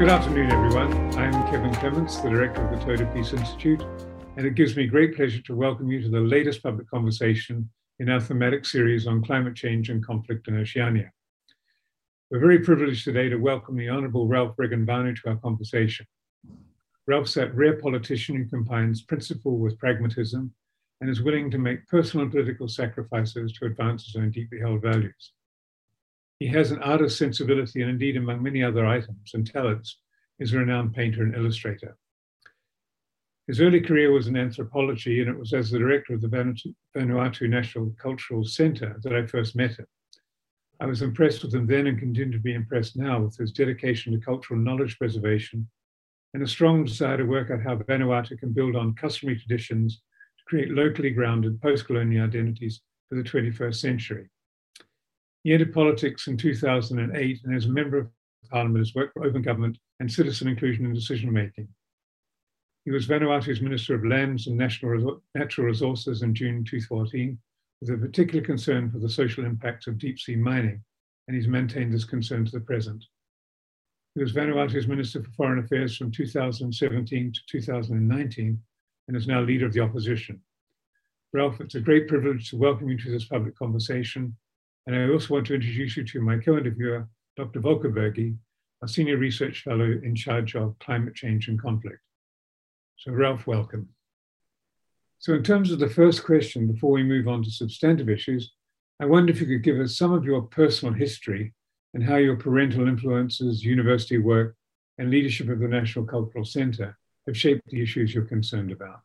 Good afternoon, everyone. I'm Kevin Clements, the director of the Toda Peace Institute, and it gives me great pleasure to welcome you to the latest public conversation in our thematic series on climate change and conflict in Oceania. We're very privileged today to welcome the Honourable Ralph Regenbanu to our conversation. Ralph's that rare politician who combines principle with pragmatism and is willing to make personal and political sacrifices to advance his own deeply held values. He has an artist's sensibility and indeed, among many other items and talents, is a renowned painter and illustrator. His early career was in anthropology, and it was as the director of the Vanuatu National Cultural Centre that I first met him. I was impressed with him then and continue to be impressed now with his dedication to cultural knowledge preservation and a strong desire to work out how Vanuatu can build on customary traditions to create locally grounded post-colonial identities for the 21st century. He entered politics in 2008 and as a member of Parliament has worked for open government and citizen inclusion in decision-making. He was Vanuatu's Minister of Lands and Natural Resources in June 2014, with a particular concern for the social impacts of deep-sea mining, and he's maintained this concern to the present. He was Vanuatu's Minister for Foreign Affairs from 2017 to 2019, and is now leader of the opposition. Ralph, it's a great privilege to welcome you to this public conversation. And I also want to introduce you to my co-interviewer, Dr. Volker Bergi, a senior research fellow in charge of climate change and conflict. So Ralph, welcome. So in terms of the first question, before we move on to substantive issues, I wonder if you could give us some of your personal history and how your parental influences, university work, and leadership of the National Cultural Centre have shaped the issues you're concerned about.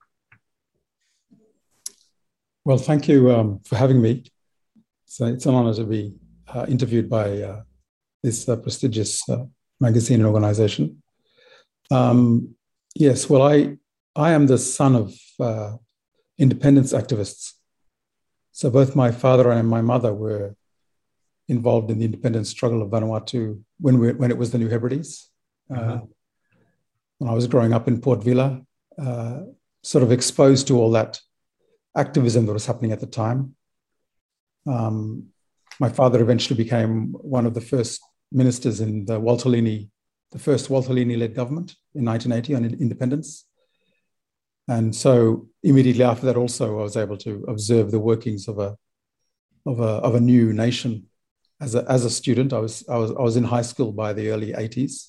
Well, thank you for having me. So it's an honor to be interviewed by this prestigious magazine and organization. Yes, well, I am the son of independence activists. So both my father and my mother were involved in the independence struggle of Vanuatu when it was the New Hebrides. When I was growing up in Port Vila, sort of exposed to all that activism that was happening at the time. My father eventually became one of the first ministers in the first Walter Lini-led government in 1980 on independence. And so immediately after that also I was able to observe the workings of a new nation. As a student, I was in high school by the early 80s.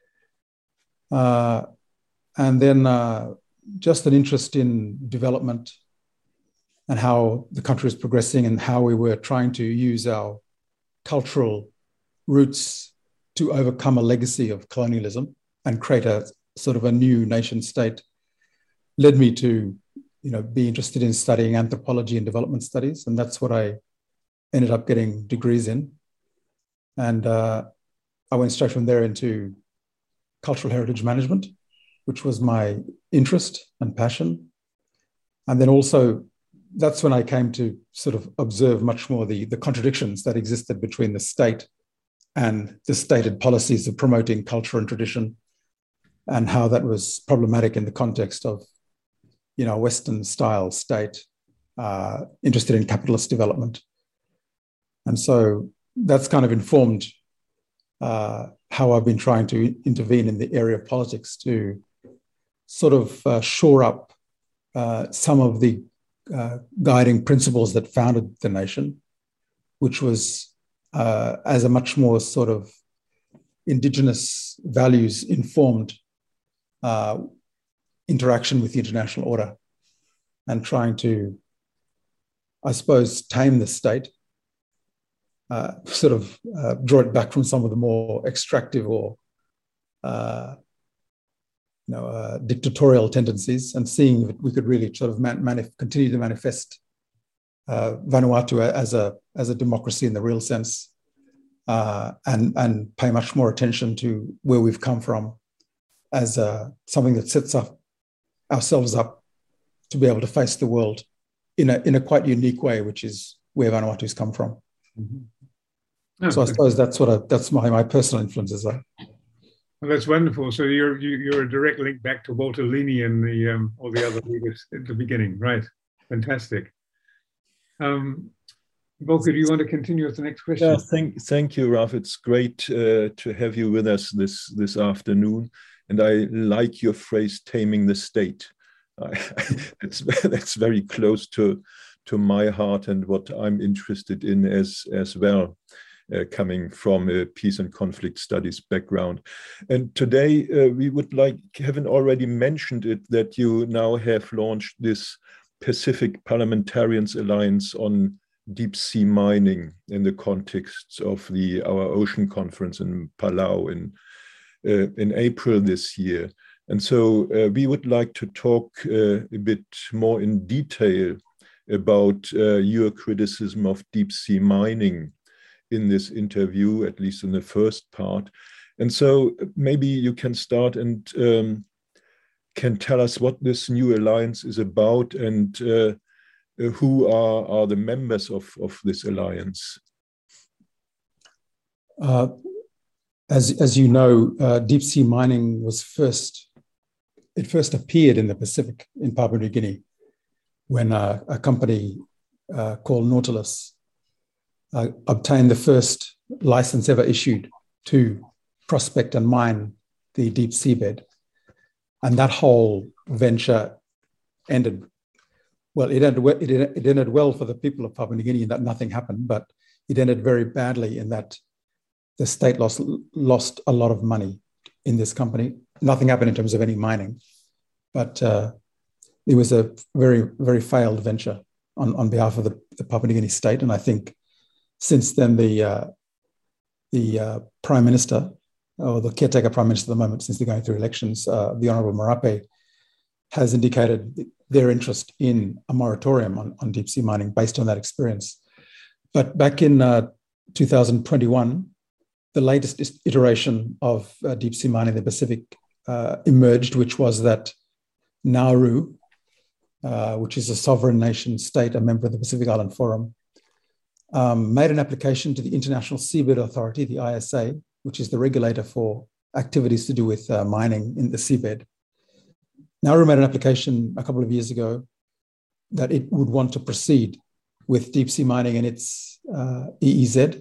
And then just an interest in development and how the country was progressing and how we were trying to use our cultural roots to overcome a legacy of colonialism and create a sort of a new nation state led me to, be interested in studying anthropology and development studies. And that's what I ended up getting degrees in. And I went straight from there into cultural heritage management, which was my interest and passion. And then also, that's when I came to sort of observe much more the contradictions that existed between the state and the stated policies of promoting culture and tradition, and how that was problematic in the context of, a Western style state interested in capitalist development. And so that's kind of informed how I've been trying to intervene in the area of politics to sort of shore up some of the guiding principles that founded the nation, which was as a much more sort of indigenous values informed interaction with the international order, and trying to, I suppose, tame the state, draw it back from some of the more extractive or dictatorial tendencies, and seeing if we could really sort of continue to manifest Vanuatu as a democracy in the real sense, and pay much more attention to where we've come from as something that sets ourselves up to be able to face the world in a quite unique way, which is where Vanuatu's come from. Mm-hmm. So I suppose that's my personal influences are. Well, that's wonderful. So you're a direct link back to Walter Lini and all the other leaders at the beginning, right? Fantastic. Volker, do you want to continue with the next question? Yeah, thank you, Ralph. It's great to have you with us this afternoon. And I like your phrase, taming the state. That's very close to my heart and what I'm interested in as well, coming from a peace and conflict studies background. And today we would like, Kevin already mentioned it, that you now have launched this Pacific Parliamentarians Alliance on deep sea mining in the context of our ocean conference in Palau in April this year. And so we would like to talk a bit more in detail about your criticism of deep sea mining in this interview, at least in the first part. And so maybe you can start and can tell us what this new alliance is about and who are the members of this alliance? As you know, deep sea mining was first appeared in the Pacific in Papua New Guinea when a company called Nautilus obtained the first license ever issued to prospect and mine the deep seabed. And that whole venture ended. Well, it ended well for the people of Papua New Guinea in that nothing happened, but it ended very badly in that the state lost a lot of money in this company. Nothing happened in terms of any mining, but it was a very, very failed venture on behalf of the Papua New Guinea state. And I think since then, the Prime Minister, or the caretaker Prime Minister at the moment, since they're going through elections, the Honourable Marape, has indicated their interest in a moratorium on deep sea mining based on that experience. But back in 2021, the latest iteration of deep sea mining in the Pacific emerged, which was that Nauru, which is a sovereign nation state, a member of the Pacific Island Forum, made an application to the International Seabed Authority, the ISA, which is the regulator for activities to do with mining in the seabed. Nauru made an application a couple of years ago that it would want to proceed with deep sea mining in its EEZ.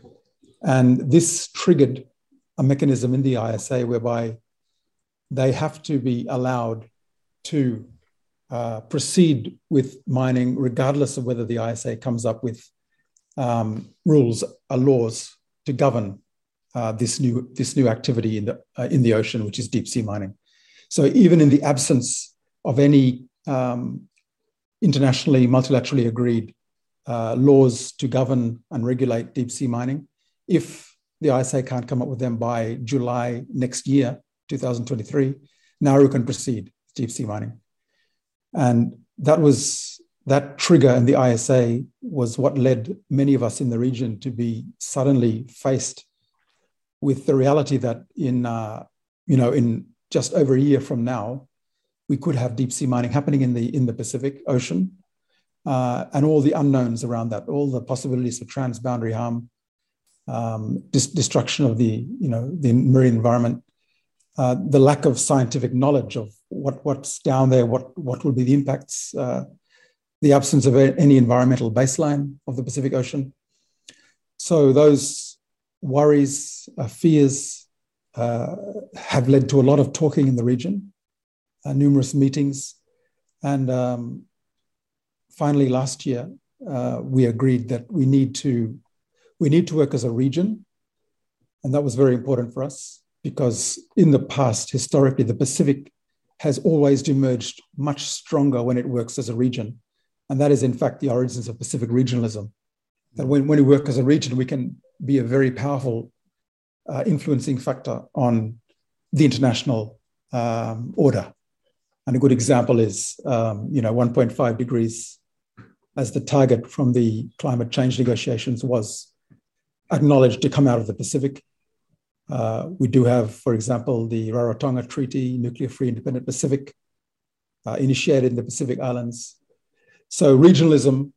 And this triggered a mechanism in the ISA whereby they have to be allowed to proceed with mining regardless of whether the ISA comes up with rules or laws to govern this new activity in the ocean, which is deep sea mining. So even in the absence of any internationally, multilaterally agreed laws to govern and regulate deep sea mining, if the ISA can't come up with them by July next year, 2023, Nauru can proceed with deep sea mining. And that trigger in the ISA was what led many of us in the region to be suddenly faced with the reality that in just over a year from now, we could have deep sea mining happening in the Pacific Ocean, and all the unknowns around that, all the possibilities of transboundary harm, destruction of the marine environment, the lack of scientific knowledge of what's down there, what will be the impacts, the absence of any environmental baseline of the Pacific Ocean. So those worries, fears have led to a lot of talking in the region, numerous meetings. And finally, last year, we agreed that we need to work as a region. And that was very important for us because in the past, historically, the Pacific has always emerged much stronger when it works as a region. And that is, in fact, the origins of Pacific regionalism. That when we work as a region, we can be a very powerful influencing factor on the international order. And a good example is, 1.5 degrees as the target from the climate change negotiations was acknowledged to come out of the Pacific. We do have, for example, the Rarotonga Treaty, Nuclear-Free Independent Pacific, initiated in the Pacific Islands. So regionalism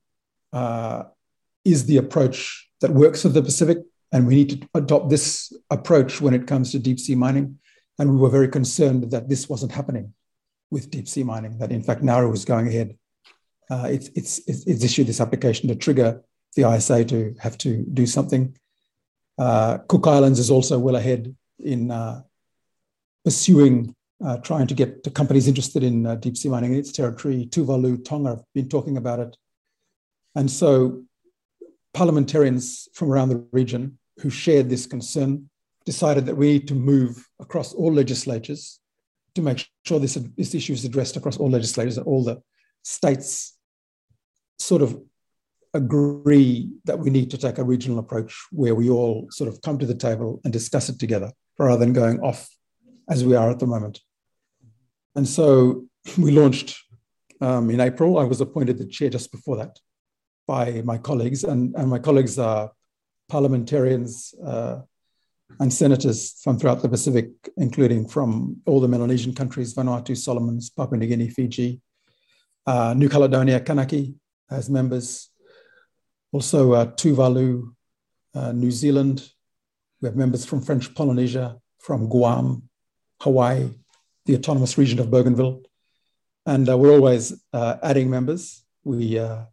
is the approach that works with the Pacific, and we need to adopt this approach when it comes to deep sea mining. And we were very concerned that this wasn't happening with deep sea mining, that in fact Nauru was going ahead. It's issued this application to trigger the ISA to have to do something. Cook Islands is also well ahead in pursuing, trying to get the companies interested in deep sea mining in its territory. Tuvalu, Tonga have been talking about it. And so parliamentarians from around the region who shared this concern decided that we need to move across all legislatures to make sure this issue is addressed across all legislatures, that all the states sort of agree that we need to take a regional approach where we all sort of come to the table and discuss it together rather than going off as we are at the moment. And so we launched in April. I was appointed the chair just before that by my colleagues, and my colleagues are parliamentarians and senators from throughout the Pacific, including from all the Melanesian countries, Vanuatu, Solomons, Papua New Guinea, Fiji, New Caledonia, Kanaki as members, also Tuvalu, New Zealand. We have members from French Polynesia, from Guam, Hawaii, the autonomous region of Bougainville. And we're always adding members. We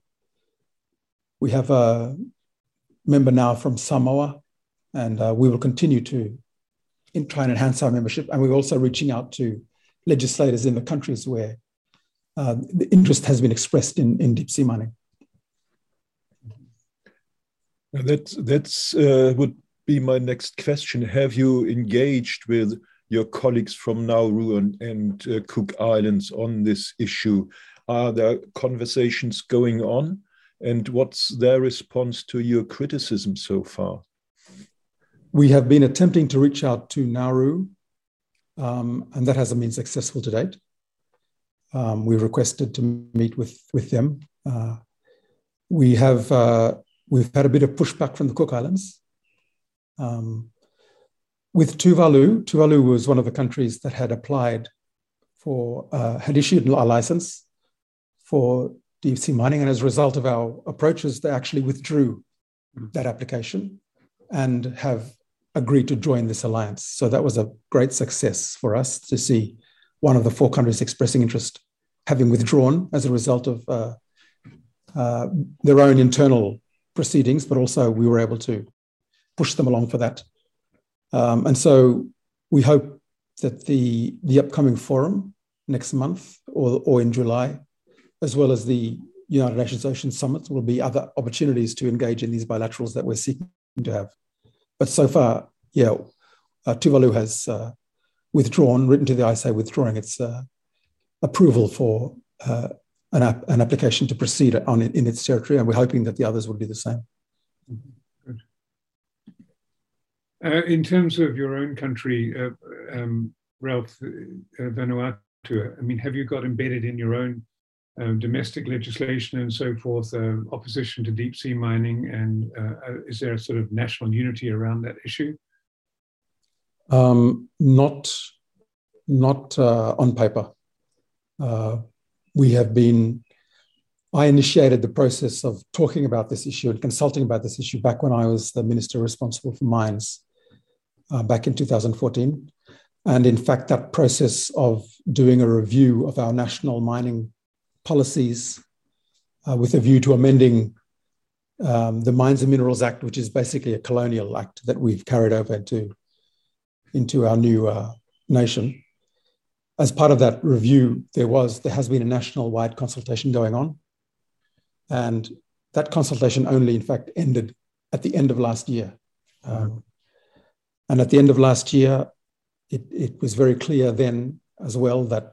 have a member now from Samoa, and we will continue to try and enhance our membership. And we're also reaching out to legislators in the countries where the interest has been expressed in deep sea mining. That's would be my next question. Have you engaged with your colleagues from Nauru and Cook Islands on this issue? Are there conversations going on? And what's their response to your criticism so far? We have been attempting to reach out to Nauru, and that hasn't been successful to date. We requested to meet with them. We've had a bit of pushback from the Cook Islands. With Tuvalu was one of the countries that had applied for, had issued a license for deep sea mining. And as a result of our approaches, they actually withdrew that application and have agreed to join this alliance. So that was a great success for us to see one of the 4 countries expressing interest having withdrawn as a result of their own internal proceedings, but also we were able to push them along for that. And so we hope that the upcoming forum next month or in July, as well as the United Nations Ocean Summit, will be other opportunities to engage in these bilaterals that we're seeking to have. But so far, Tuvalu has written to the ISA withdrawing its approval for an application to proceed in its territory, and we're hoping that the others will do the same. Good. In terms of your own country, Ralph, Vanuatu, I mean, have you got embedded in your own domestic legislation and so forth, opposition to deep sea mining, and is there a sort of national unity around that issue? Not on paper. I initiated the process of talking about this issue and consulting about this issue back when I was the minister responsible for mines back in 2014. And in fact, that process of doing a review of our national mining policies with a view to amending the Mines and Minerals Act, which is basically a colonial act that we've carried over into our new nation. As part of that review, there has been a national-wide consultation going on. And that consultation only, in fact, ended at the end of last year. And at the end of last year, it was very clear then as well that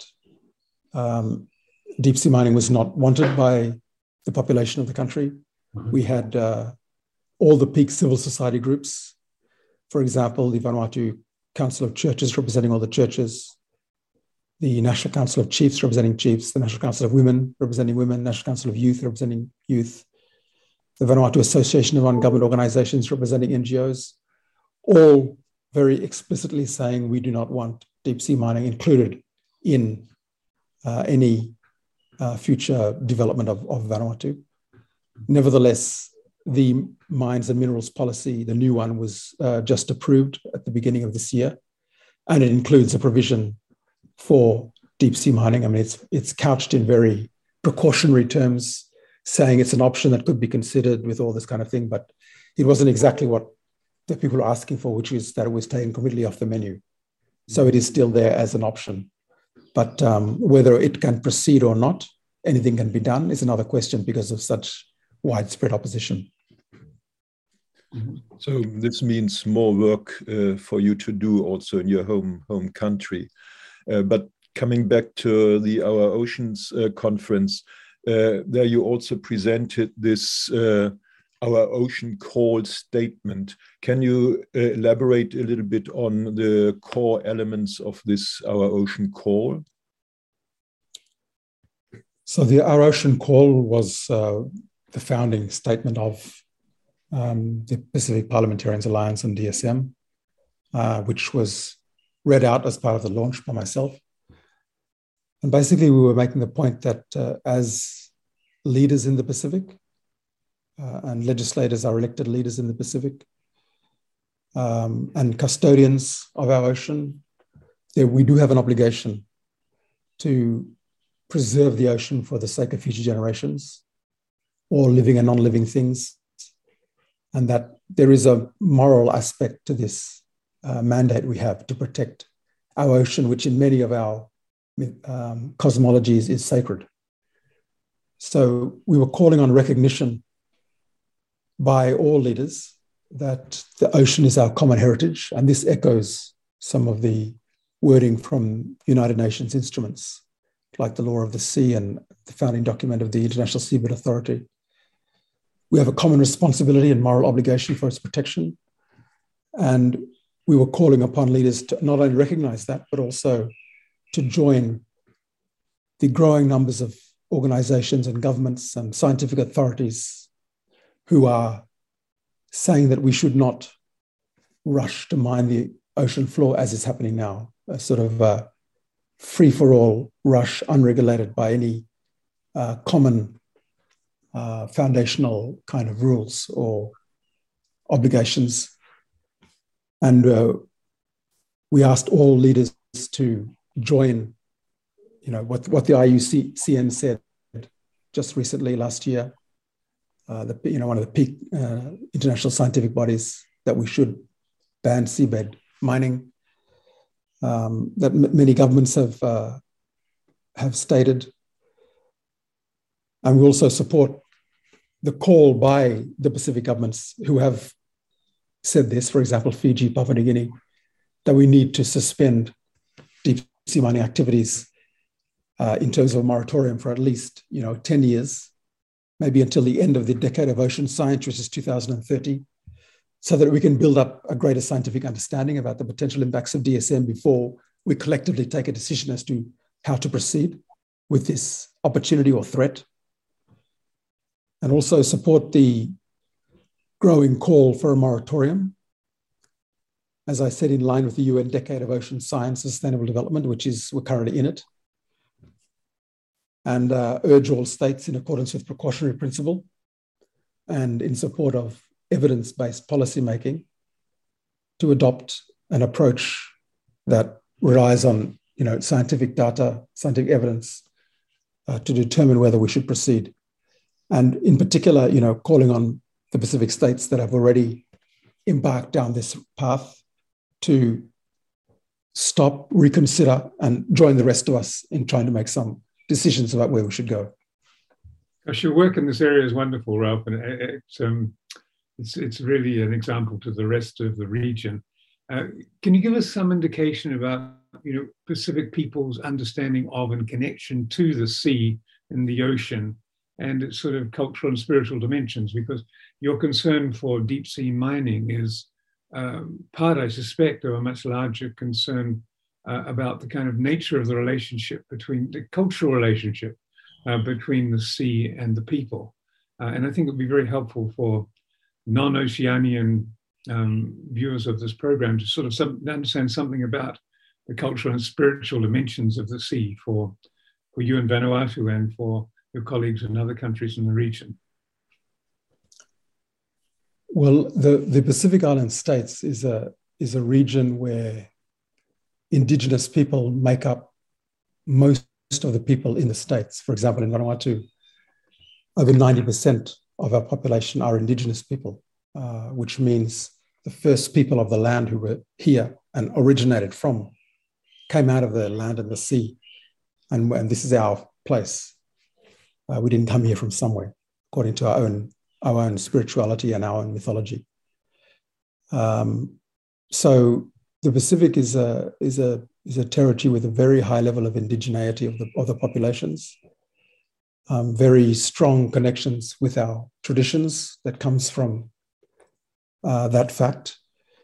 deep sea mining was not wanted by the population of the country. We had all the peak civil society groups, for example, the Vanuatu Council of Churches representing all the churches, the National Council of Chiefs representing chiefs, the National Council of Women representing women, National Council of Youth representing youth, the Vanuatu Association of Non-Government Organizations representing NGOs, all very explicitly saying we do not want deep sea mining included in any future development of Vanuatu. Nevertheless, the Mines and Minerals Policy, the new one, was just approved at the beginning of this year, and it includes a provision for deep sea mining. I mean, it's couched in very precautionary terms, saying it's an option that could be considered with all this kind of thing, but it wasn't exactly what the people were asking for, which is that it was taken completely off the menu. So it is still there as an option. But whether it can proceed or not, anything can be done, is another question because of such widespread opposition. So this means more work for you to do also in your home country. But coming back to the Our Oceans conference, there you also presented this Our Ocean Call statement. Can you elaborate a little bit on the core elements of this Our Ocean Call? So the Our Ocean Call was the founding statement of the Pacific Parliamentarians Alliance and DSM, which was read out as part of the launch by myself. And basically, we were making the point that as leaders in the Pacific, and legislators are elected leaders in the Pacific, and custodians of our ocean, we do have an obligation to preserve the ocean for the sake of future generations, all living and non-living things, and that there is a moral aspect to this mandate we have to protect our ocean, which in many of our cosmologies is sacred. So we were calling on recognition by all leaders that the ocean is our common heritage, and this echoes some of the wording from United Nations instruments, like the Law of the Sea and the founding document of the International Seabed Authority. We have a common responsibility and moral obligation for its protection, and we were calling upon leaders to not only recognize that, but also to join the growing numbers of organizations and governments and scientific authorities who are saying that we should not rush to mine the ocean floor as is happening now, a sort of free-for-all rush, unregulated by any common foundational kind of rules or obligations. And we asked all leaders to join, what the IUCN said just recently last year, one of the peak international scientific bodies, that we should ban seabed mining, that many governments have stated. And we also support the call by the Pacific governments who have said this, for example, Fiji, Papua New Guinea, that we need to suspend deep sea mining activities in terms of a moratorium for at least 10 years, maybe until the end of the decade of ocean science, which is 2030, so that we can build up a greater scientific understanding about the potential impacts of DSM before we collectively take a decision as to how to proceed with this opportunity or threat. And also support the growing call for a moratorium, as I said, in line with the UN Decade of Ocean Science and Sustainable Development, we're currently in it, and urge all states, in accordance with precautionary principle and in support of evidence-based policymaking, to adopt an approach that relies on scientific data, scientific evidence to determine whether we should proceed. And in particular, calling on the Pacific states that have already embarked down this path to stop, reconsider, and join the rest of us in trying to make some decisions about where we should go. Gosh, your work in this area is wonderful, Ralph, and it's really an example to the rest of the region. Can you give us some indication about Pacific people's understanding of and connection to the sea and the ocean, and its sort of cultural and spiritual dimensions? Because your concern for deep sea mining is part, I suspect, of a much larger concern about the kind of nature of the relationship between the cultural relationship between the sea and the people. And I think it would be very helpful for non-Oceanian viewers of this program to sort of understand something about the cultural and spiritual dimensions of the sea for you in Vanuatu and for your colleagues in other countries in the region. Well, the Pacific Island states is a region where indigenous people make up most of the people in the states. For example, in Vanuatu, over 90% of our population are indigenous people, which means the first people of the land who were here and originated from came out of the land and the sea. And this is our place. We didn't come here from somewhere, according to our own spirituality and our own mythology. So the Pacific is a territory with a very high level of indigeneity of the populations, very strong connections with our traditions that comes from that fact.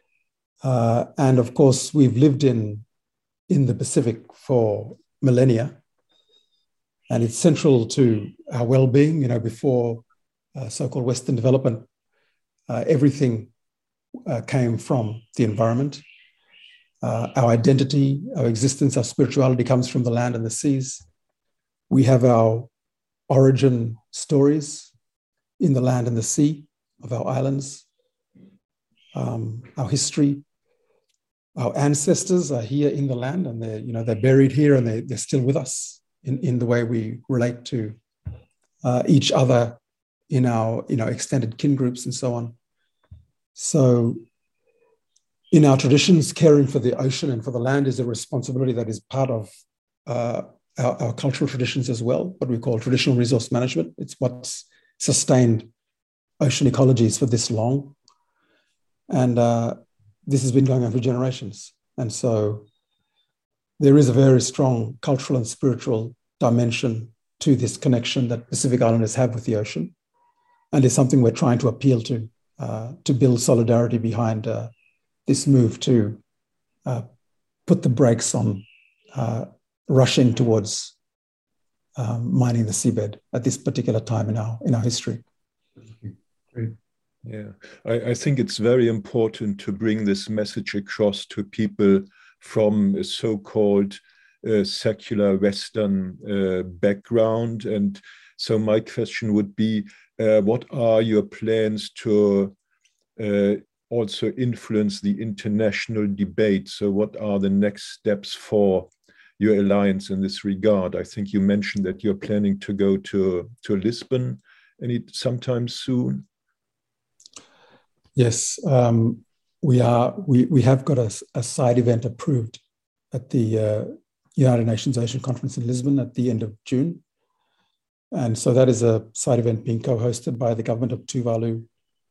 And of course, we've lived in the Pacific for millennia, and it's central to our well-being. You know, before so-called Western development, everything came from the environment. Our identity, our existence, our spirituality comes from the land and the seas. We have our origin stories in the land and the sea of our islands, our history. Our ancestors are here in the land, and they're buried here, and they're still with us in the way we relate to each other in our extended kin groups and so on. So in our traditions, caring for the ocean and for the land is a responsibility that is part of our cultural traditions as well, what we call traditional resource management. It's what's sustained ocean ecologies for this long. And this has been going on for generations. And so there is a very strong cultural and spiritual dimension to this connection that Pacific Islanders have with the ocean. And it's something we're trying to appeal to build solidarity behind this move to put the brakes on rushing towards mining the seabed at this particular time in our history. Great. Yeah, I think it's very important to bring this message across to people from a so-called secular Western background. And so my question would be, what are your plans to also influence the international debate? So what are the next steps for your alliance in this regard? I think you mentioned that you're planning to go to Lisbon sometime soon. Yes, we have got a side event approved at the United Nations Ocean Conference in Lisbon at the end of June. And so that is a side event being co-hosted by the government of Tuvalu,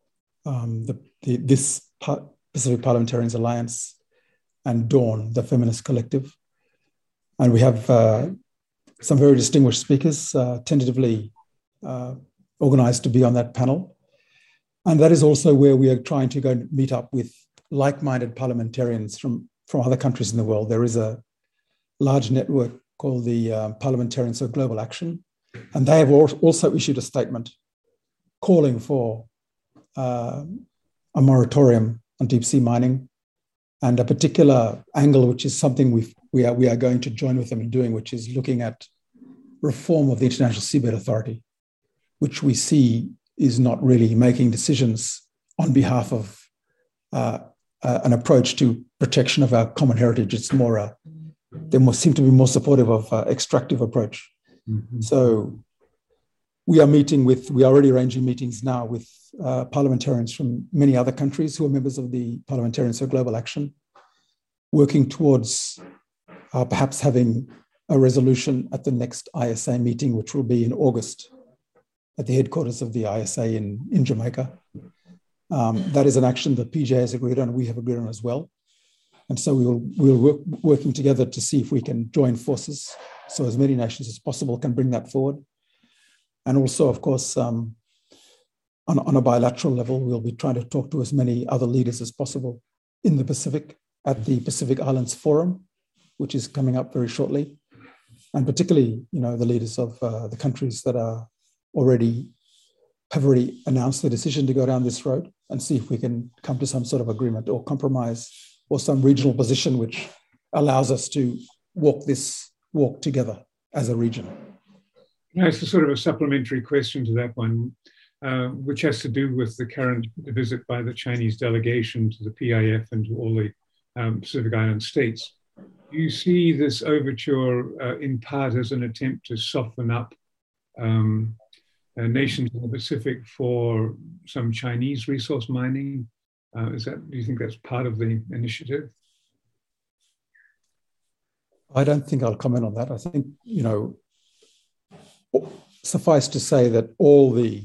this Pacific Parliamentarians Alliance, and Dawn, the feminist collective. And we have some very distinguished speakers tentatively organized to be on that panel. And that is also where we are trying to go and meet up with like-minded parliamentarians from other countries in the world. There is a large network called the Parliamentarians for Global Action, and they have also issued a statement calling for a moratorium on deep-sea mining, and a particular angle, which is something we are going to join with them in doing, which is looking at reform of the International Seabed Authority, which we see is not really making decisions on behalf of an approach to protection of our common heritage. It's more they seem to be more supportive of extractive approach. Mm-hmm. So we are already arranging meetings now with parliamentarians from many other countries who are members of the Parliamentarians for Global Action, working towards perhaps having a resolution at the next ISA meeting, which will be in August, at the headquarters of the ISA in Jamaica. That is an action that PJ has agreed on, and we have agreed on as well. And so we'll work working together to see if we can join forces so as many nations as possible can bring that forward. And also, of course, on a bilateral level, we'll be trying to talk to as many other leaders as possible in the Pacific at the Pacific Islands Forum, which is coming up very shortly. And particularly, the leaders of the countries that have already announced the decision to go down this road, and see if we can come to some sort of agreement or compromise or some regional position which allows us to walk together as a region. It's a sort of a supplementary question to that one, which has to do with the current visit by the Chinese delegation to the PIF and to all the Pacific Island states. Do you see this overture in part as an attempt to soften up nations in the Pacific for some Chinese resource mining. Do you think that's part of the initiative? I don't think I'll comment on that. I think, suffice to say that all the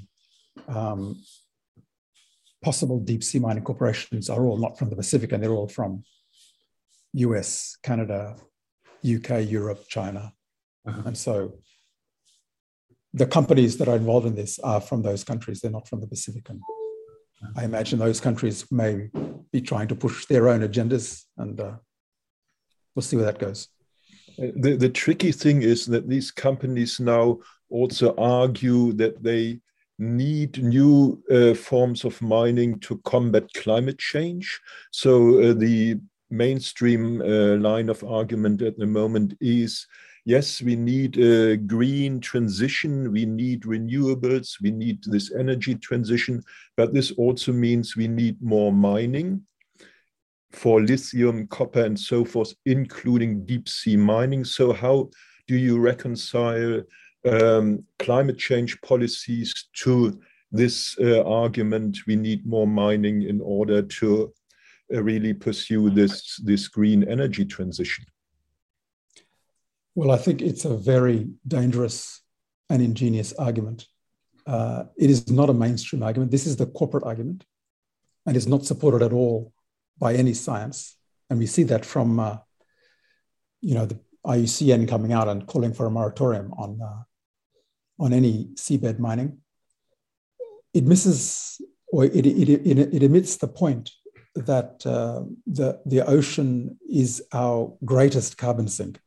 possible deep sea mining corporations are all not from the Pacific, and they're all from US, Canada, UK, Europe, China. And so the companies that are involved in this are from those countries. They're not from the Pacific. And I imagine those countries may be trying to push their own agendas, and we'll see where that goes. The tricky thing is that these companies now also argue that they need new forms of mining to combat climate change. So the mainstream line of argument at the moment is, yes, we need a green transition, we need renewables, we need this energy transition, but this also means we need more mining for lithium, copper, and so forth, including deep sea mining. So how do you reconcile climate change policies to this argument, we need more mining in order to really pursue this green energy transition? Well, I think it's a very dangerous and ingenious argument. It is not a mainstream argument. This is the corporate argument, and is not supported at all by any science. And we see that from, the IUCN coming out and calling for a moratorium on any seabed mining. It misses, or it omits the point that the ocean is our greatest carbon sink.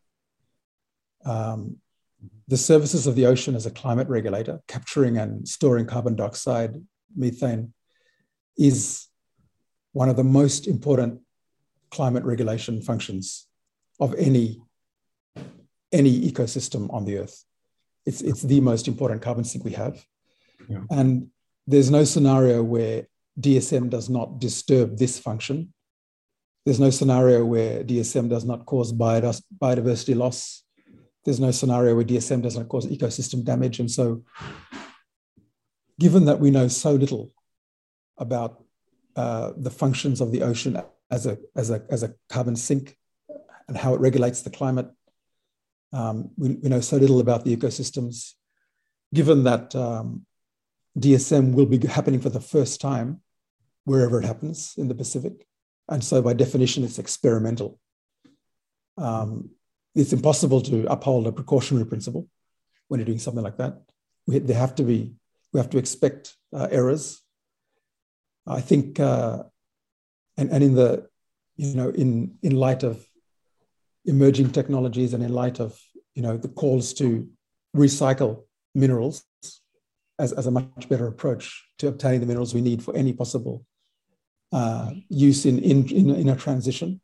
The services of the ocean as a climate regulator, capturing and storing carbon dioxide, methane, is one of the most important climate regulation functions of any ecosystem on the Earth. It's the most important carbon sink we have. Yeah. And there's no scenario where DSM does not disturb this function. There's no scenario where DSM does not cause biodiversity loss. There's no scenario where DSM does not cause ecosystem damage. And so, given that we know so little about the functions of the ocean as a carbon sink and how it regulates the climate, we know so little about the ecosystems. Given that DSM will be happening for the first time wherever it happens in the Pacific, and so by definition it's experimental. It's impossible to uphold a precautionary principle when you're doing something like that. We have to expect errors. I think, and in the, in light of emerging technologies and in light of, the calls to recycle minerals as a much better approach to obtaining the minerals we need for any possible use in a transition.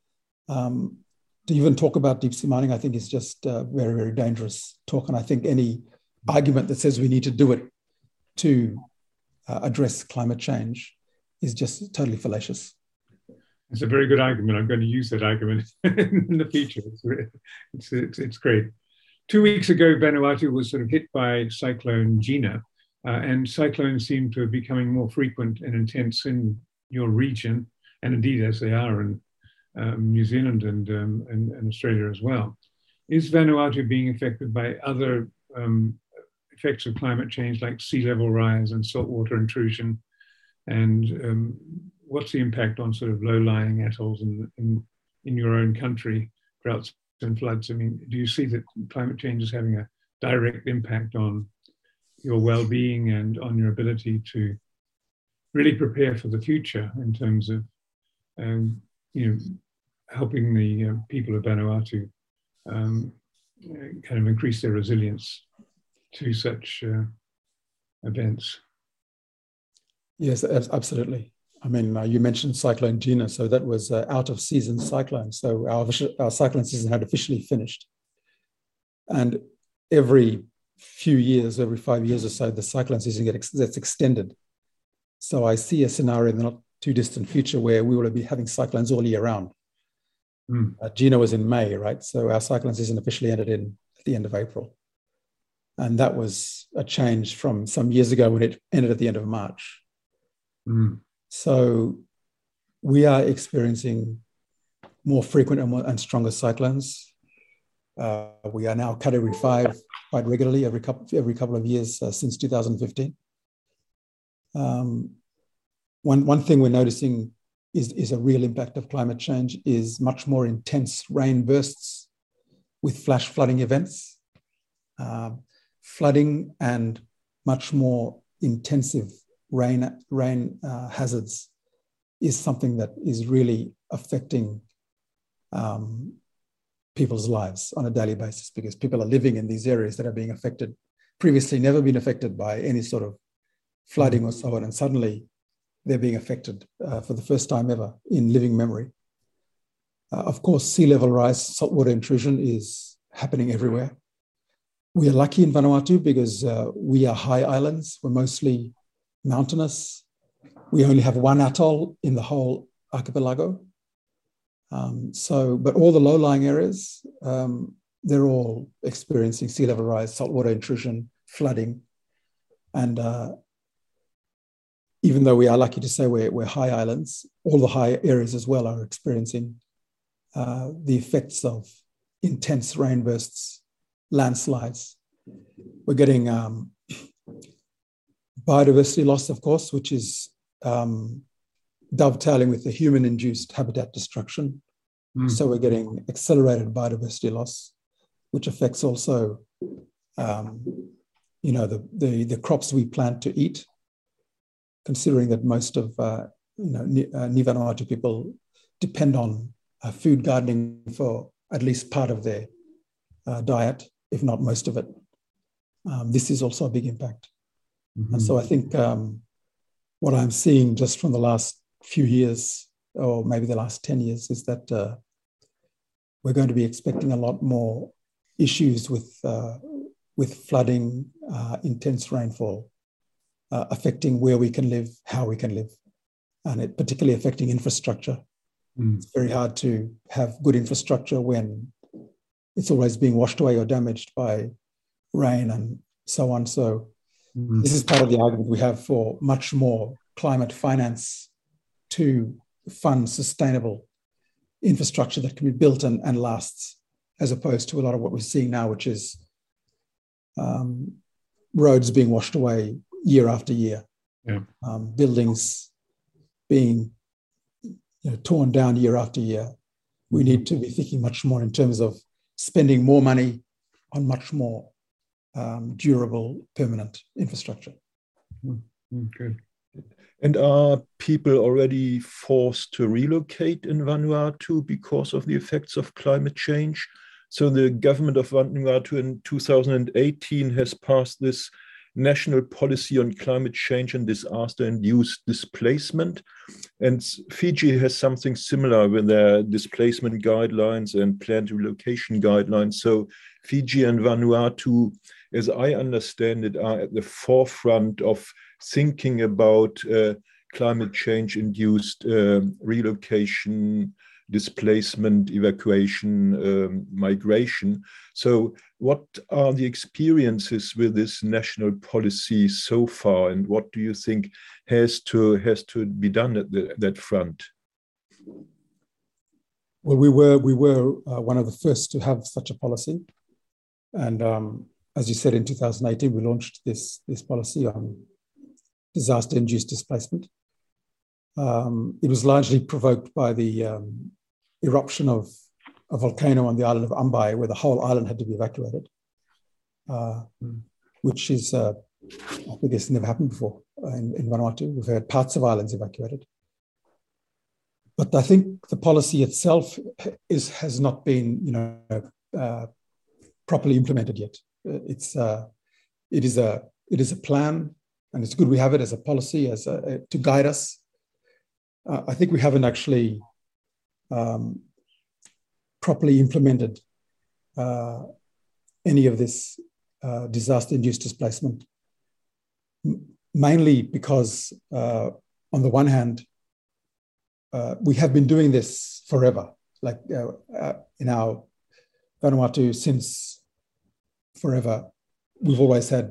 To even talk about deep sea mining, I think is just very, very dangerous talk. And I think any argument that says we need to do it to address climate change is just totally fallacious. It's a very good argument. I'm going to use that argument in the future. It's great. 2 weeks ago, Vanuatu was sort of hit by Cyclone Gina, and cyclones seem to be becoming more frequent and intense in your region, and indeed as they are in New Zealand and Australia as well. Is Vanuatu being affected by other effects of climate change like sea level rise and saltwater intrusion? And what's the impact on sort of low-lying atolls in your own country, droughts and floods? I mean, do you see that climate change is having a direct impact on your well-being and on your ability to really prepare for the future in terms of, helping the people of Vanuatu kind of increase their resilience to such events? Yes, absolutely. I mean, you mentioned Cyclone Gina, so that was out of season cyclone. So our cyclone season had officially finished. And every few years, every 5 years or so, the cyclone season gets extended. So I see a scenario in the not too distant future where we will be having cyclones all year round. Gina was in May, right? So our cyclone season officially ended at the end of April. And that was a change from some years ago when it ended at the end of March. So we are experiencing more frequent and stronger cyclones. We are now Category 5 quite regularly every couple of years since 2015. One thing we're noticing is a real impact of climate change is much more intense rain bursts with flash flooding events. Flooding and much more intensive rain hazards is something that is really affecting people's lives on a daily basis, because people are living in these areas that are being affected, previously never been affected by any sort of flooding or so on, and suddenly they're being affected for the first time ever in living memory. Of course, sea level rise, saltwater intrusion is happening everywhere. We are lucky in Vanuatu because we are high islands. We're mostly mountainous. We only have one atoll in the whole archipelago. But all the low-lying areas, they're all experiencing sea level rise, saltwater intrusion, flooding. And even though we are lucky to say we're high islands, all the high areas as well are experiencing the effects of intense rain bursts, landslides. We're getting biodiversity loss, of course, which is dovetailing with the human-induced habitat destruction. So we're getting accelerated biodiversity loss, which affects also, the crops we plant to eat, considering that most of Ni Vanuatu people depend on food gardening for at least part of their diet, if not most of it. This is also a big impact. And so I think what I'm seeing just from the last few years, or maybe the last 10 years, is that we're going to be expecting a lot more issues with flooding, intense rainfall, affecting where we can live, how we can live, and it particularly affecting infrastructure. It's very hard to have good infrastructure when it's always being washed away or damaged by rain and so on. So this is part of the argument we have for much more climate finance to fund sustainable infrastructure that can be built and lasts, as opposed to a lot of what we're seeing now, which is roads being washed away year after year, buildings being torn down year after year. We need to be thinking much more in terms of spending more money on much more durable, permanent infrastructure. Good. And are people already forced to relocate in Vanuatu because of the effects of climate change? So the government of Vanuatu in 2018 has passed this national policy on climate change and disaster-induced displacement. And Fiji has something similar with their displacement guidelines and planned relocation guidelines. So Fiji and Vanuatu, as I understand it, are at the forefront of thinking about climate change-induced relocation, displacement, evacuation, migration. So what are the experiences with this national policy so far, and what do you think has to be done at that front? Well, we were one of the first to have such a policy, and as you said, in 2018 we launched this policy on disaster-induced displacement. It was largely provoked by the eruption of a volcano on the island of Ambai, where the whole island had to be evacuated, which is, I think it's never happened before in Vanuatu. We've had parts of islands evacuated. But I think the policy itself has not been, properly implemented yet. It is a plan, and it's good we have it as a policy to guide us. I think we haven't actually properly implemented any of this disaster-induced displacement, mainly because on the one hand, we have been doing this forever, like in our Vanuatu since forever. we've always had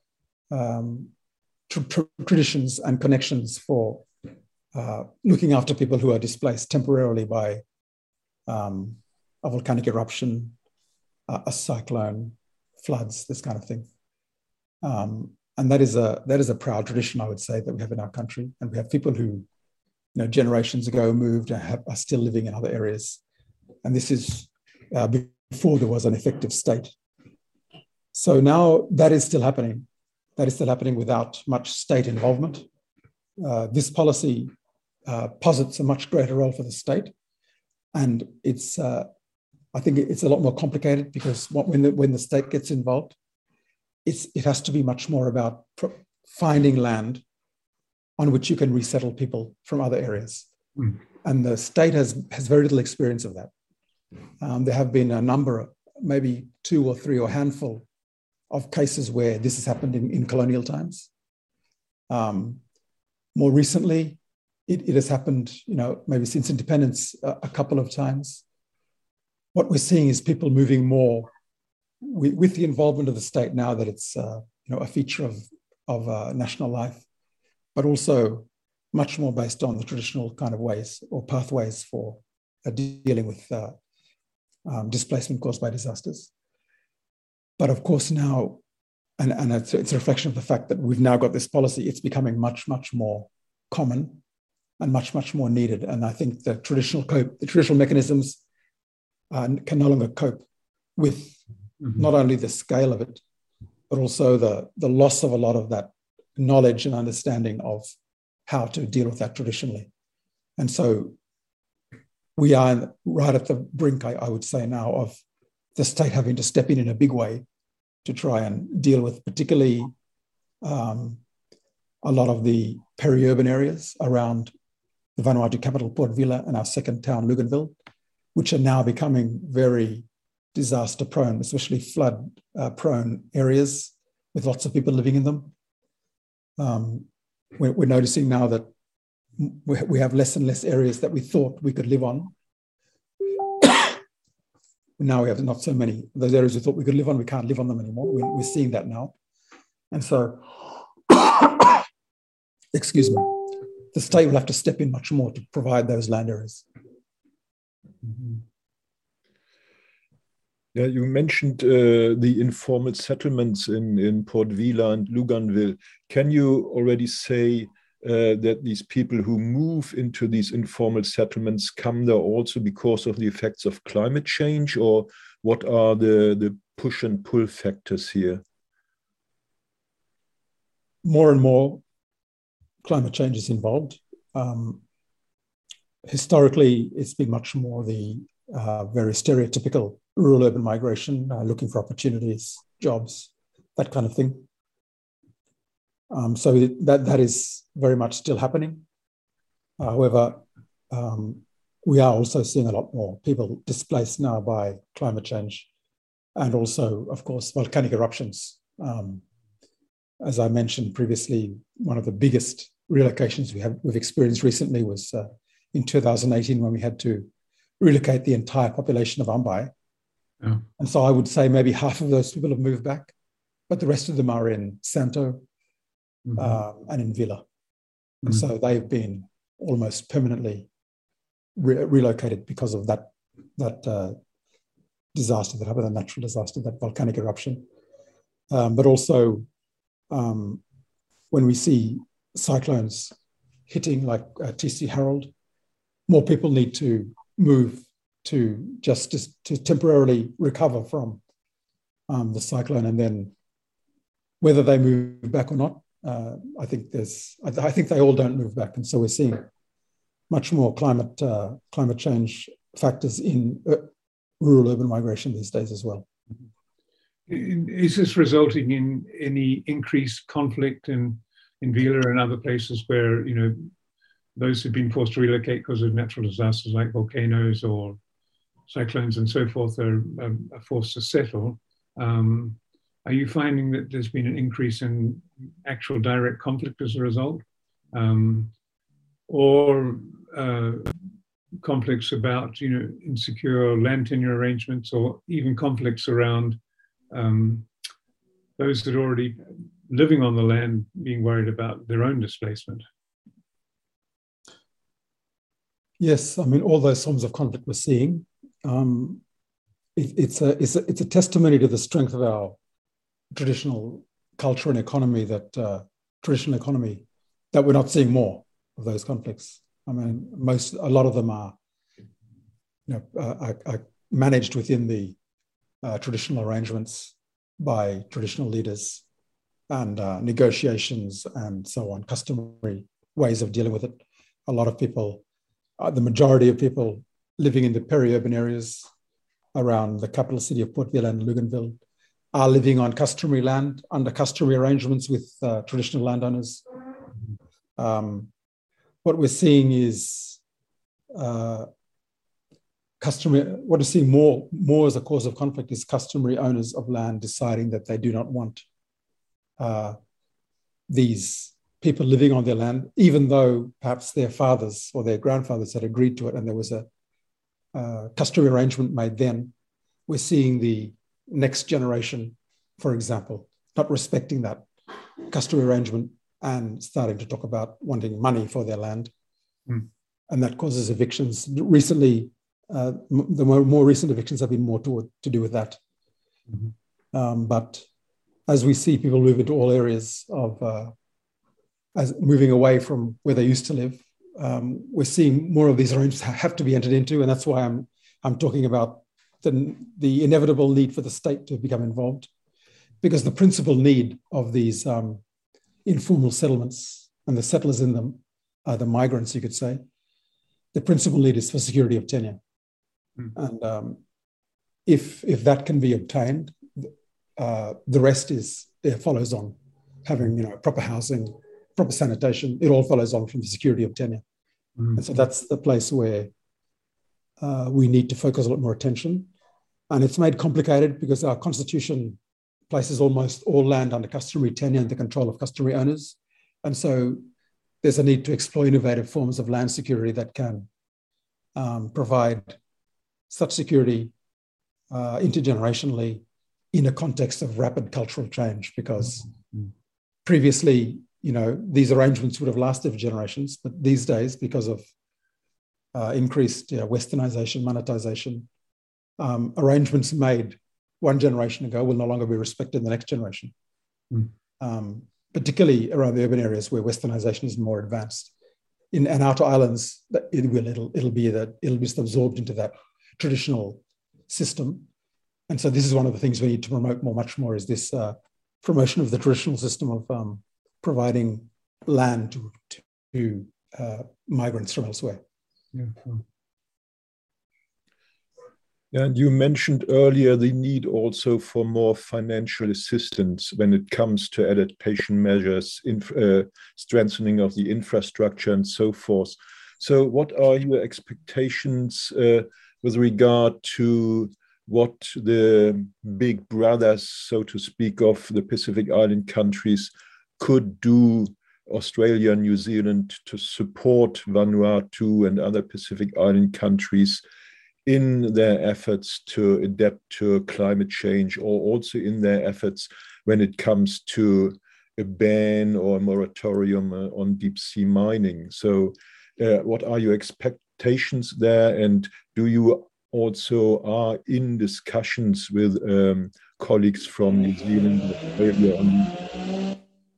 traditions and connections for looking after people who are displaced temporarily by a volcanic eruption, a cyclone, floods, this kind of thing. And that is a proud tradition, I would say, that we have in our country. And we have people who, generations ago moved and are still living in other areas. And this is before there was an effective state. So now that is still happening. That is still happening without much state involvement. This policy posits a much greater role for the state. And I think it's a lot more complicated because when the state gets involved, it has to be much more about finding land on which you can resettle people from other areas. Mm. And the state has very little experience of that. There have been a number, maybe 2 or 3 or a handful of cases where this has happened in colonial times. More recently, it has happened, maybe since independence a couple of times. What we're seeing is people moving more with the involvement of the state now that it's a feature of national life, but also much more based on the traditional kind of ways or pathways for dealing with displacement caused by disasters. But of course now, and it's a reflection of the fact that we've now got this policy, it's becoming much, much more common and much, much more needed. And I think the traditional mechanisms can no longer cope with not only the scale of it, but also the loss of a lot of that knowledge and understanding of how to deal with that traditionally. And so we are right at the brink, I would say now, of the state having to step in a big way to try and deal with particularly a lot of the peri-urban areas around the Vanuatu capital, Port Vila, and our second town, Luganville, which are now becoming very disaster prone, especially flood prone areas with lots of people living in them. We're noticing now that we have less and less areas that we thought we could live on. Now we have not so many. Those areas we thought we could live on, we can't live on them anymore. We're seeing that now. And so, excuse me, the state will have to step in much more to provide those land areas. Mm-hmm. Yeah, you mentioned the informal settlements in Port Vila and Luganville. Can you already say that these people who move into these informal settlements come there also because of the effects of climate change, or what are the push and pull factors here? More and more climate change is involved. Historically, it's been much more the very stereotypical rural-urban migration, looking for opportunities, jobs, that kind of thing. So that is very much still happening. However, we are also seeing a lot more people displaced now by climate change and also, of course, volcanic eruptions. As I mentioned previously, one of the biggest relocations we've experienced recently was in 2018 when we had to relocate the entire population of Ambai. Yeah. And so I would say maybe half of those people have moved back, but the rest of them are in Santo and in Vila. And so they've been almost permanently relocated because of that disaster that happened, a natural disaster, that volcanic eruption. But also when we see cyclones hitting like TC Harold, more people need to move to temporarily recover from the cyclone, and then whether they move back or not, I think they all don't move back, and so we're seeing much more climate change factors in rural urban migration these days as well. Is this resulting in any increased conflict in Vila and other places where those who've been forced to relocate because of natural disasters like volcanoes or cyclones and so forth are forced to settle? Are you finding that there's been an increase in actual direct conflict as a result? Or conflicts about insecure land tenure arrangements, or even conflicts around those that are already living on the land being worried about their own displacement? Yes, I mean, all those forms of conflict we're seeing, it's a testimony to the strength of our traditional culture and economy, that we're not seeing more of those conflicts. I mean, a lot of them are managed within the traditional arrangements by traditional leaders and negotiations and so on, customary ways of dealing with it. A lot of people, the majority of people living in the peri-urban areas around the capital city of Port Vila and Luganville are living on customary land under customary arrangements with traditional landowners. What we're seeing is what we're seeing more as a cause of conflict is customary owners of land deciding that they do not want these people living on their land, even though perhaps their fathers or their grandfathers had agreed to it and there was a customary arrangement made then. We're seeing the next generation, for example, not respecting that customary arrangement and starting to talk about wanting money for their land. And that causes evictions. Recently, the more recent evictions have been more to do with that. But as we see people move into all areas of, as moving away from where they used to live, we're seeing more of these arrangements have to be entered into, and that's why I'm talking about the inevitable need for the state to become involved, because the principal need of these informal settlements and the settlers in them, the migrants, you could say, the principal need is for security of tenure. And if that can be obtained, the rest follows on. Having proper housing, proper sanitation, it all follows on from the security of tenure. And so that's the place where we need to focus a lot more attention. And it's made complicated because our constitution places almost all land under customary tenure and the control of customary owners. And so there's a need to explore innovative forms of land security that can provide such security intergenerationally in a context of rapid cultural change, because previously, these arrangements would have lasted for generations, but these days, because of increased westernization, monetization, arrangements made one generation ago will no longer be respected in the next generation, particularly around the urban areas where westernization is more advanced. In outer islands, it'll be just absorbed into that traditional system. And so this is one of the things we need to promote much more, is this promotion of the traditional system of providing land to migrants from elsewhere. And you mentioned earlier the need also for more financial assistance when it comes to adaptation measures, strengthening of the infrastructure and so forth. So what are your expectations with regard to what the big brothers, so to speak, of the Pacific Island countries could do, Australia and New Zealand, to support Vanuatu and other Pacific Island countries in their efforts to adapt to climate change, or also in their efforts when it comes to a ban or a moratorium on deep sea mining? So what are your expectations there? And do you also are in discussions with colleagues from New Zealand and Australia on?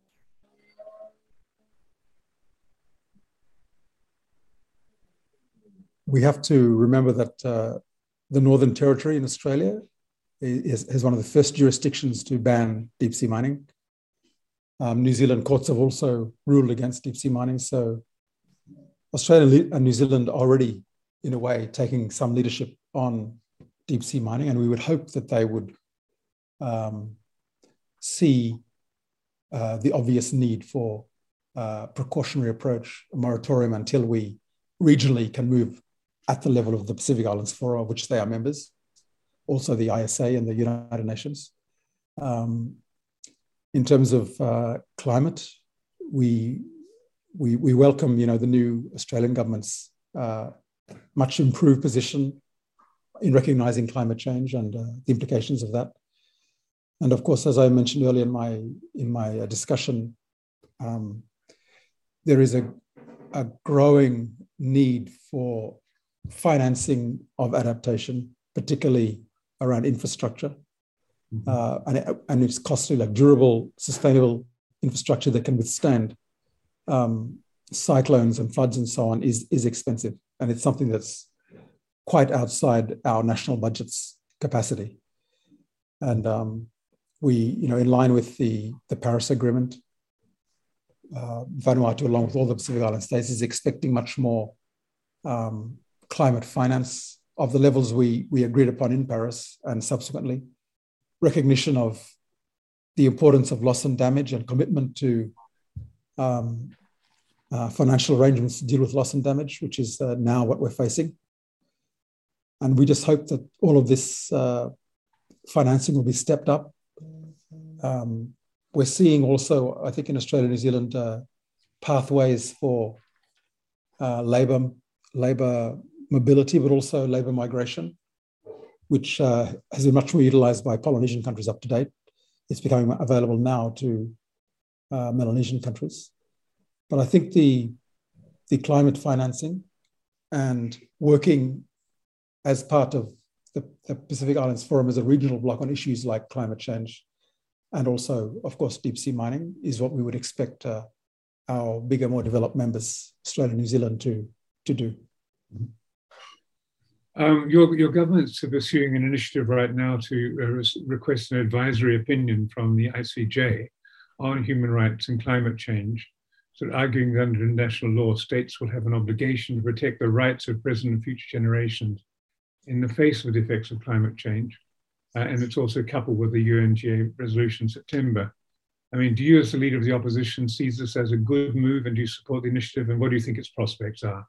We have to remember that the Northern Territory in Australia is one of the first jurisdictions to ban deep sea mining. New Zealand courts have also ruled against deep sea mining. So Australia and New Zealand are already, in a way, taking some leadership on deep sea mining, and we would hope that they would see the obvious need for a precautionary approach, a moratorium, until we regionally can move at the level of the Pacific Islands Forum, of which they are members, also the ISA and the United Nations. In terms of climate, we welcome, the new Australian government's much improved position in recognizing climate change and the implications of that. And of course, as I mentioned earlier in my discussion, there is a growing need for financing of adaptation, particularly around infrastructure. And it's costly, like durable, sustainable infrastructure that can withstand cyclones and floods and so on is expensive. And it's something that's quite outside our national budget's capacity. And we, in line with the Paris Agreement, Vanuatu, along with all the Pacific Island states, is expecting much more climate finance of the levels we agreed upon in Paris, and subsequently recognition of the importance of loss and damage and commitment to financial arrangements to deal with loss and damage, which is now what we're facing. And we just hope that all of this financing will be stepped up. We're seeing also, I think in Australia and New Zealand, pathways for labour mobility, but also labour migration, which has been much more utilised by Polynesian countries up to date. It's becoming available now to Melanesian countries. But I think the climate financing and working as part of the Pacific Islands Forum as a regional bloc on issues like climate change and also, of course, deep sea mining is what we would expect our bigger, more developed members, Australia and New Zealand, to do. Your government's pursuing an initiative right now to request an advisory opinion from the ICJ on human rights and climate change, so arguing that under international law, states will have an obligation to protect the rights of present and future generations in the face of the effects of climate change. And it's also coupled with the UNGA resolution in September. I mean, do you as the leader of the opposition see this as a good move, and do you support the initiative, and what do you think its prospects are?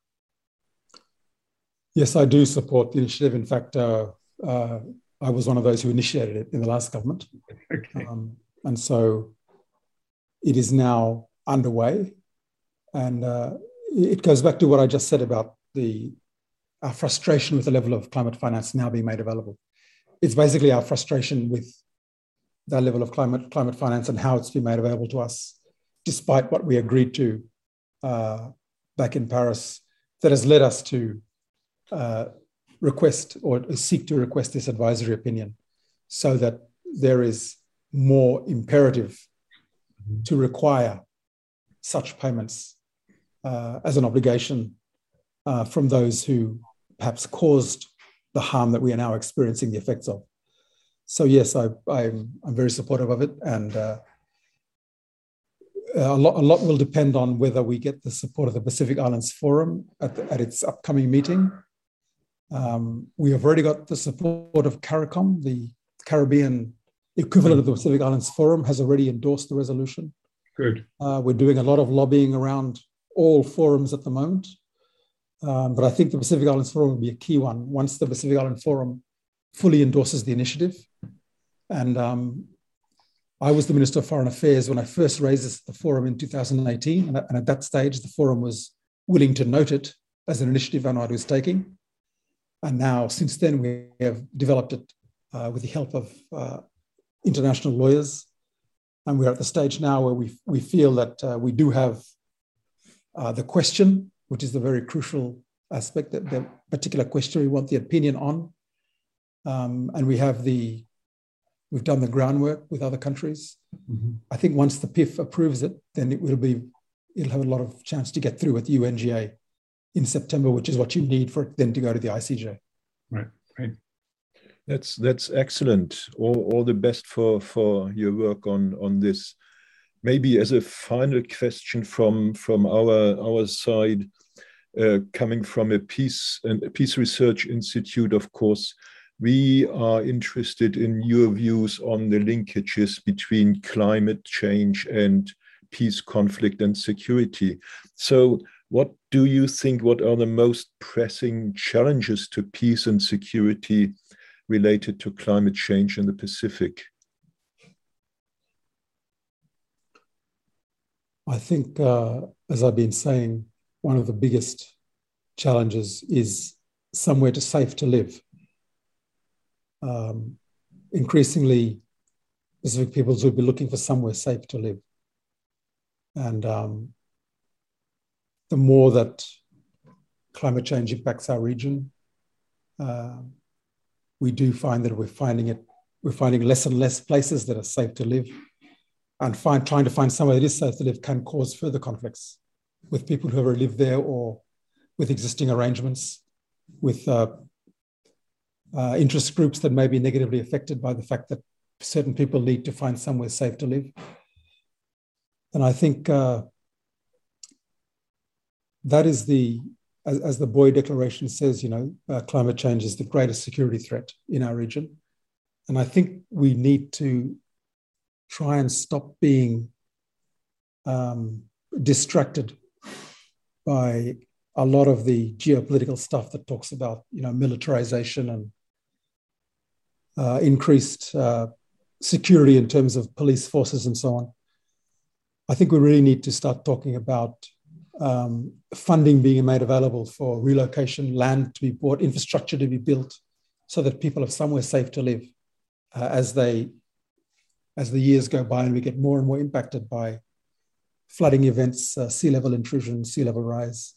Yes, I do support the initiative. In fact, I was one of those who initiated it in the last government. Okay. And so it is now underway. And it goes back to what I just said about our frustration with the level of climate finance now being made available. It's basically our frustration with that level of climate finance and how it's been made available to us, despite what we agreed to back in Paris, that has led us to request or seek to request this advisory opinion, so that there is more imperative to require such payments as an obligation from those who perhaps caused the harm that we are now experiencing the effects of. So yes, I'm very supportive of it, and a lot will depend on whether we get the support of the Pacific Islands Forum at its upcoming meeting. We have already got the support of CARICOM, the Caribbean equivalent of the Pacific Islands Forum, has already endorsed the resolution. Good. We're doing a lot of lobbying around all forums at the moment. But I think the Pacific Islands Forum will be a key one once the Pacific Island Forum fully endorses the initiative. And I was the Minister of Foreign Affairs when I first raised this at the forum in 2018. And at that stage, the forum was willing to note it as an initiative Vanuatu was taking. And now, since then, we have developed it with the help of international lawyers. And we're at the stage now where we feel that we do have the question, which is the very crucial aspect, that the particular question we want the opinion on. And we've done the groundwork with other countries. Mm-hmm. I think once the PIF approves it, then it'll have a lot of chance to get through with UNGA in September, which is what you need for it then to go to the ICJ. Right. That's excellent. All the best for your work on this. Maybe as a final question from our side, coming from a Peace Research Institute, of course, we are interested in your views on the linkages between climate change and peace, conflict, and security. So what do you think, what are the most pressing challenges to peace and security related to climate change in the Pacific? I think, as I've been saying, one of the biggest challenges is somewhere safe to live. Increasingly, Pacific peoples will be looking for somewhere safe to live. And the more that climate change impacts our region, we do find that we're finding less and less places that are safe to live, and trying to find somewhere that is safe to live can cause further conflicts with people who already live there, or with existing arrangements, with interest groups that may be negatively affected by the fact that certain people need to find somewhere safe to live. And I think that is as the Boy Declaration says, climate change is the greatest security threat in our region. And I think we need to try and stop being distracted by a lot of the geopolitical stuff that talks about, militarization and increased security in terms of police forces and so on. I think we really need to start talking about funding being made available for relocation, land to be bought, infrastructure to be built, so that people have somewhere safe to live as the years go by and we get more and more impacted by flooding events, sea level intrusion, sea level rise.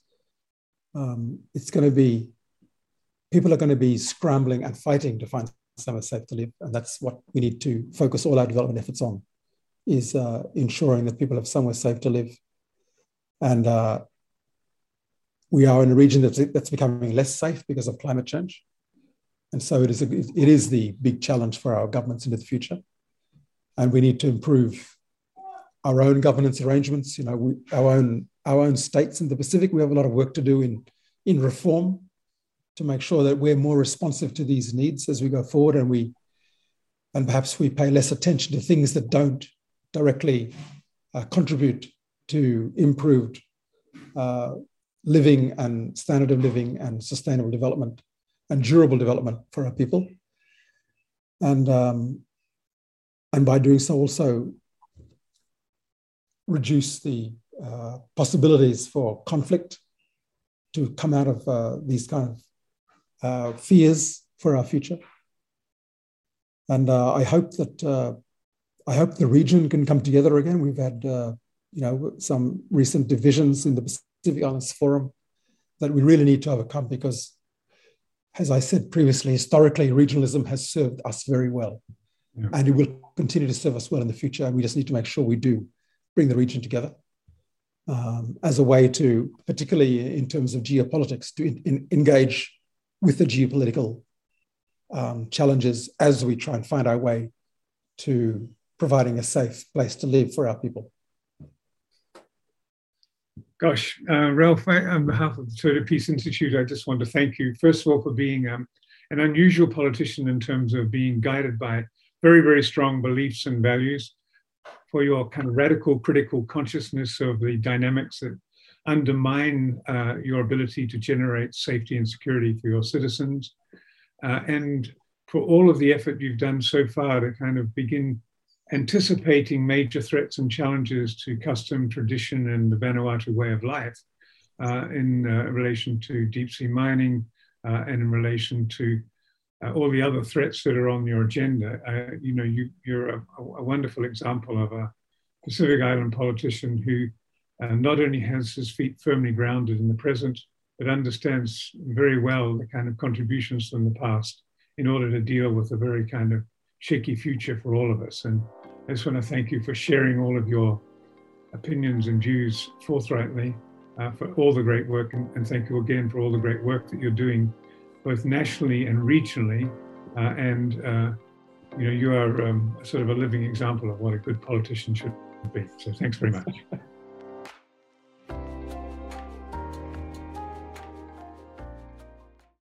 People are going to be scrambling and fighting to find somewhere safe to live. And that's what we need to focus all our development efforts on, is ensuring that people have somewhere safe to live. And we are in a region that's becoming less safe because of climate change. And so it is the big challenge for our governments into the future. And we need to improve our own governance arrangements, our own states in the Pacific. We have a lot of work to do in reform to make sure that we're more responsive to these needs as we go forward, and perhaps we pay less attention to things that don't directly contribute to improved living and standard of living and sustainable development and durable development for our people. And by doing so also reduce the possibilities for conflict to come out of these kind of fears for our future. And I hope the region can come together again. We've had some recent divisions in the Pacific Islands Forum that we really need to overcome, because, as I said previously, historically, regionalism has served us very well. Yeah. And it will continue to serve us well in the future. And we just need to make sure we do bring the region together as a way to, particularly in terms of geopolitics, to engage with the geopolitical challenges as we try and find our way to providing a safe place to live for our people. Gosh, Ralph, on behalf of the Toda Peace Institute, I just want to thank you, first of all, for being an unusual politician in terms of being guided by very, very strong beliefs and values, for your kind of radical critical consciousness of the dynamics that undermine your ability to generate safety and security for your citizens, and for all of the effort you've done so far to kind of begin anticipating major threats and challenges to custom, tradition, and the Vanuatu way of life in relation to deep sea mining and in relation to all the other threats that are on your agenda. You're a wonderful example of a Pacific Island politician who not only has his feet firmly grounded in the present, but understands very well the kind of contributions from the past in order to deal with a very kind of shaky future for all of us. And I just want to thank you for sharing all of your opinions and views forthrightly, for all the great work, and thank you again for all the great work that you're doing, both nationally and regionally. You are sort of a living example of what a good politician should be. So thanks very much.